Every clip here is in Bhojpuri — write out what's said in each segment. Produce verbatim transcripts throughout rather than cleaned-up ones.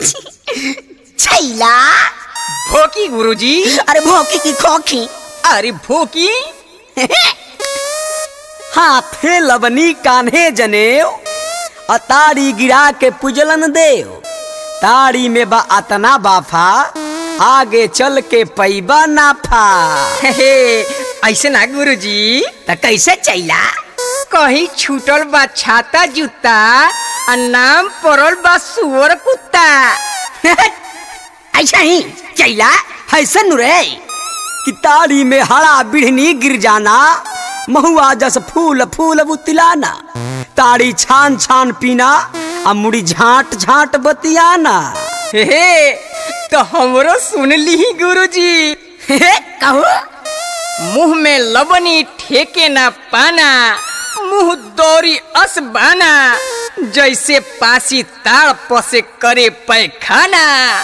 छैला भोकी गुरुजी। अरे भोकी की खोखी। अरे भोकी हाथे लबनी कान्हे जनेऊ अतारी गिरा के पुजलन देव। ताड़ी में बा अतना बाफा आगे चल के पैबा नाफा। हे ऐसे ना गुरुजी। त कैसे छैला? कहीं छूटल बा छाता जूता आ नाम पड़ल बा सुअर कुत्ता। ऐसा ही छैला ऐसा नु रे कि ताड़ी में हरा बिढ़नी गिर जाना महुआ जस फूल फूल बुतिलाना। ताड़ी छान छान पीना आ मुड़ी झांट झांट बतियाना। हे तो हमरो सुन ली गुरुजी। कहो मुंह में लबनी ठेके ना पाना मुंह दौरी अस बाना जैसे पासी ताड़ पसे करे पैखाना।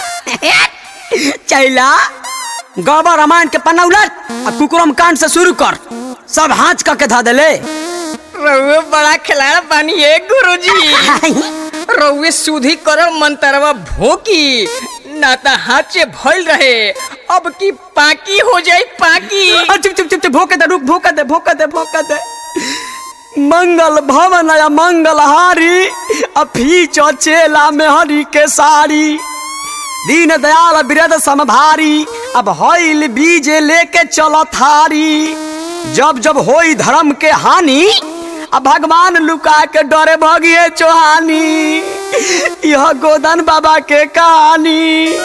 चैला गौबा रामायण के पन्ना उलट आ कुकुरम कांड से शुरू कर। सब हाथ का के धा देले। रउए बड़ा खिलाड़ बानी है गुरुजी। रउए सुधी करो मंतरवा भोकी ना ता हाथ से भइल रहे अब की पाकी हो जाए पाकी। चुप चुप चुप चुप भोके दे रुक भोके दे भोके दे भोके दे। मंगल भवन या मंगल हारी अफी चेला में हरी के साड़ी। दीन दयाल बिरद समभारी अब हईल बीज लेके चलो थारी। जब जब होई धर्म के हानि अब भगवान लुका के डरे भगिए चौहानी। यह गोदन बाबा के कहानी।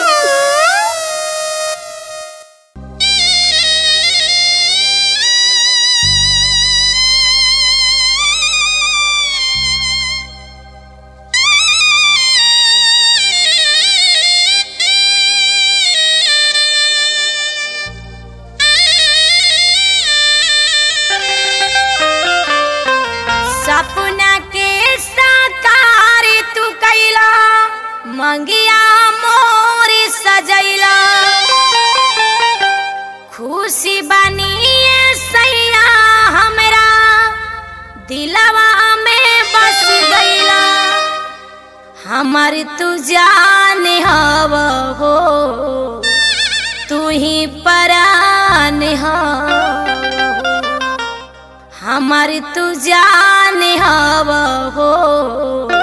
सपना के साकार तू कैला मंगिया मोरी सजैला खुशी बनिए सैया हमरा दिलवा में बस गईला। हमर तू जान हव हो तू ही परान हव हमारी तू जान हव हो